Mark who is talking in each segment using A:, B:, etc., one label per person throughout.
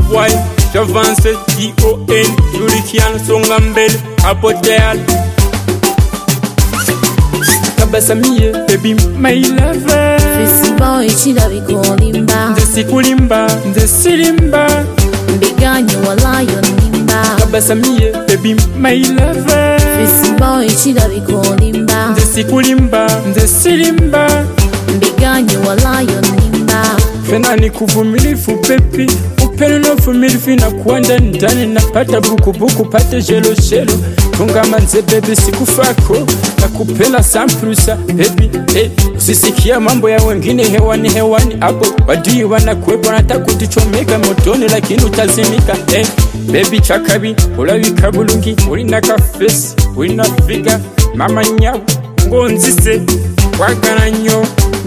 A: boy, j'avance, D.O.N, Jurikian, Songambel, Apotel. Kabasamiye, baby, my lover.
B: Fisi boy, chida bikolimba.
A: Ndesi kulimba, ndesi limba.
B: Mbiganye walayo nimba.
A: Kabasamiye, baby, my lover.
B: Fisi boy, chida bikolimba.
A: Ndesi kulimba, ndesi limba.
B: Mbiganye walayo nimba.
A: Fena ni kuvumilifu pepi. Upendo na uvumilifu na kuanda ndani. Napata buku buku pate jelo jelo. Tunga manze baby sikufako. Nakupela samprusa baby hey. Usisikia mambo ya wengine hewani hewani hapo. Wadui wanakuwepo natakutichomeka motoni lakini utazimika hey. Baby chakabi ulawika bulungi. Ulina kafesi, ulina figa. Mama nyabu, ngonzise. Wakana nyo.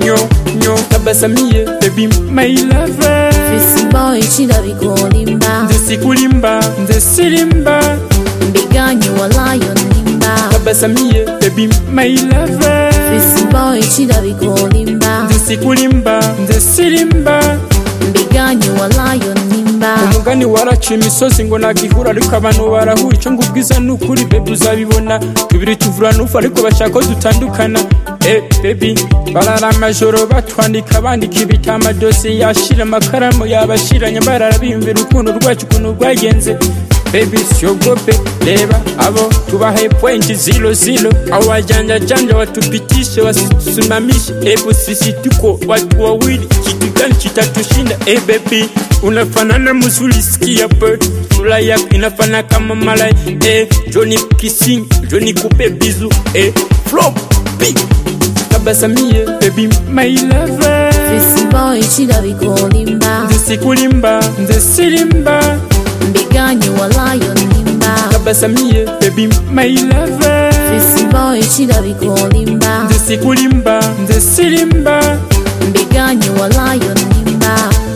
A: Kabasamiye, baby, my lover.
B: Fisi boy, chida bikolimba.
A: Ndesi kulimba, ndesi limba.
B: Mbiganye walayo nimba.
A: Kabasamiye, baby, my lover.
B: Fisi boy, chida bikolimba.
A: Ndesi kulimba, ndesi limba.
B: Mbiganye walayo nimba.
A: Umugani waraciye imisozi ngo nagihura ariko abantu barahura icyo ngubwiza nukuri baby uzabibona tubiri tuvura nufa ariko bashaka dutandukana baby barara amajoro batwandika bandika ibitama dossier yashira amakaramu yabashiranya bararabimvira urukundo rwacu kuno rwagenze baby siogope leba abo tubahe point 00 au wajanja janja watupitishe wasisimamishe sisi tuko watu wawili kitu gani kitatushinda baby unafanana mzuri sikia bird sura yako inafana kama malai Johnny kissing Johnny kupe bizu flop big Kabasamiye baby my lover
B: Fisi boy chida bikolimba
A: ndesi kulimba ndesi limba
B: mbiganye walayo nimba
A: Kabasamiye baby my lover
B: Fisi boy chida bikolimba
A: ndesi kulimba ndesi limba
B: mbiganye walayo nimba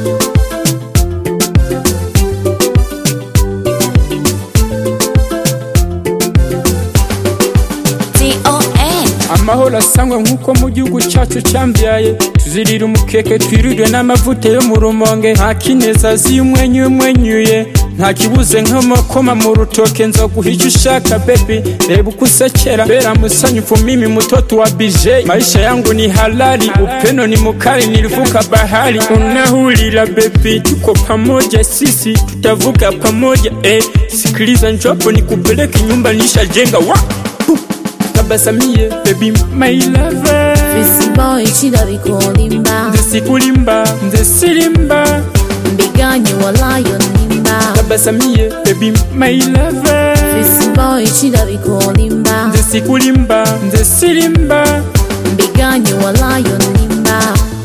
A: amahoro asangwa nkuko mu gihugu cyacu cyambyaye tuzirira umukeke twirirwe n'amavuta yo mu rumonge nta kineza ziyumwenyuye nta kibuze nk'amakoma mu rutoke nzoguhije ushaka baby reba uko usekera bera musanyu mimi mtoto wa BJ maisha yangu ni halali upendo ni mukali nilivuka bahari unahulila baby tuko pamoja sisi tutavuka pamoja sikiliza njopo nikupeleke nyumba nishajenga wa Kabasamiye baby my lover
B: Fisi boy chida bikolimba
A: ndesi kulimba ndesi limba
B: mbiganye walayo nimba
A: Kabasamiye baby my lover
B: Fisi boy chida bikolimba
A: ndesi kulimba ndesi limba
B: mbiganye walayo nimba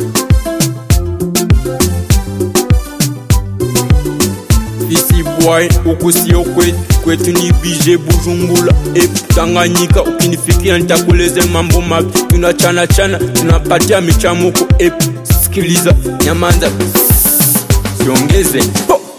A: Fisi boy ukusio kwetu ni BJ Bujumbura Tanganyika ukinifikia nitakuleze mambo mapya tunachana tunapatia michamuko sikiliza nyamanza siongeze